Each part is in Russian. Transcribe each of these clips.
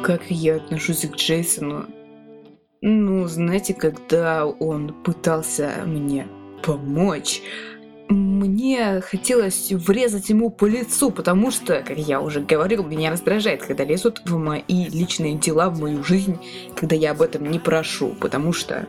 Как я отношусь к Джейсону? Ну, знаете, когда он пытался мне помочь, мне хотелось врезать ему по лицу, потому что, как я уже говорил, меня раздражает, когда лезут в мои личные дела, в мою жизнь, когда я об этом не прошу, потому что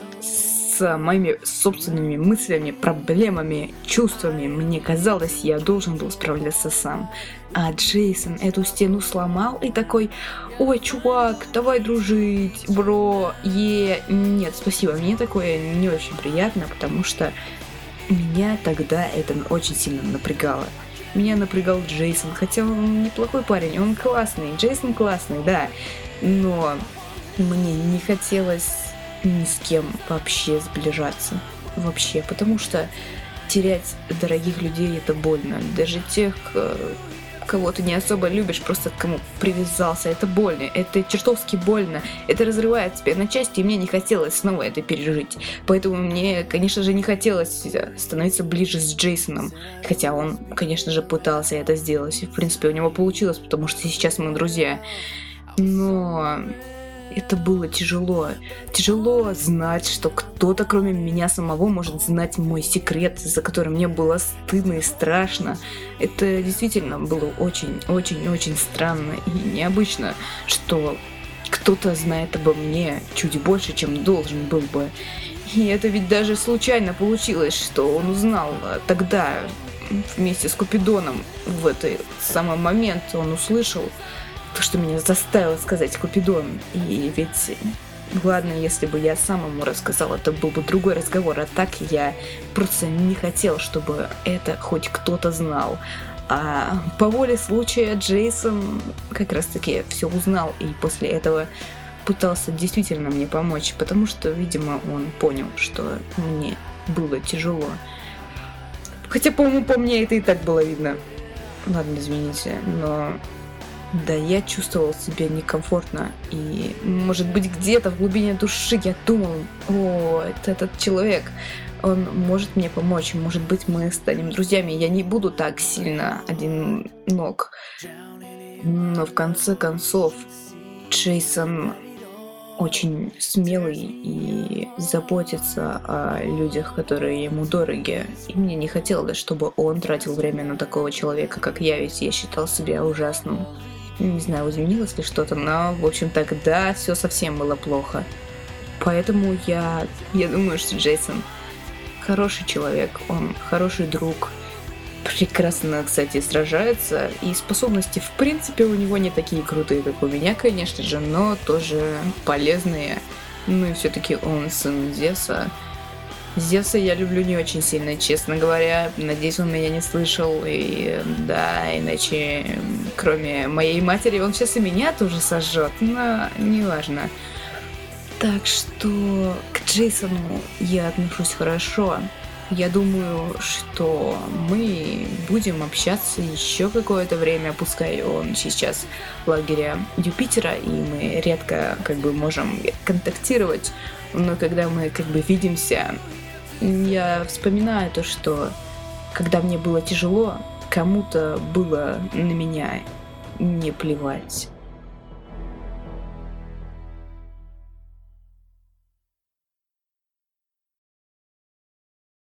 с моими собственными мыслями, проблемами, чувствами мне казалось, я должен был справляться сам. А Джейсон эту стену сломал и такой: ой, чувак, давай дружить, бро, нет, спасибо, мне такое не очень приятно, потому что меня тогда это очень сильно напрягало. Меня напрягал Джейсон, хотя он неплохой парень, он классный, Джейсон классный, да, но мне не хотелось ни с кем вообще сближаться. Вообще, потому что терять дорогих людей — это больно. Даже тех, кого ты не особо любишь, просто к кому привязался. Это больно, это чертовски больно. Это разрывает тебя на части, и мне не хотелось снова это пережить. Поэтому мне, конечно же, не хотелось становиться ближе с Джейсоном. Хотя он, конечно же, пытался это сделать. И, в принципе, у него получилось, потому что сейчас мы друзья. Но это было тяжело. Тяжело знать, что кто-то, кроме меня самого, может знать мой секрет, за который мне было стыдно и страшно. Это действительно было очень странно и необычно, что кто-то знает обо мне чуть больше, чем должен был бы. И это ведь даже случайно получилось, что он узнал тогда вместе с Купидоном. В этот самый момент он услышал то, что меня заставило сказать Купидон. И ведь, ладно, если бы я сам ему рассказал, это был бы другой разговор. А так я просто не хотел, чтобы это хоть кто-то знал. А по воле случая Джейсон как раз-таки все узнал. И после этого пытался действительно мне помочь. Потому что, видимо, он понял, что мне было тяжело. Хотя, по-моему, по мне это и так было видно. Ладно, извините, но да, я чувствовал себя некомфортно, и, может быть, где-то в глубине души я думал: о, это этот человек, он может мне помочь, может быть, мы станем друзьями, я не буду так сильно одинок. Но в конце концов, Джейсон очень смелый и заботится о людях, которые ему дороги. И мне не хотелось, чтобы он тратил время на такого человека, как я, ведь я считал себя ужасным. Не знаю, изменилось ли что-то, но, в общем, тогда все совсем было плохо. Поэтому я думаю, что Джейсон хороший человек, он хороший друг, прекрасно, кстати, сражается, и способности, в принципе, у него не такие крутые, как у меня, конечно же, но тоже полезные. Ну и все-таки он сын Зевса. Зевса я люблю не очень сильно, честно говоря. Надеюсь, он меня не слышал. И да, иначе, кроме моей матери, он сейчас и меня тоже сожжет. Но неважно. Так что к Джейсону я отношусь хорошо. Я думаю, что мы будем общаться еще какое-то время, пускай он сейчас в лагере Юпитера, и мы редко можем контактировать, но когда мы видимся, я вспоминаю то, что когда мне было тяжело, кому-то было на меня не плевать.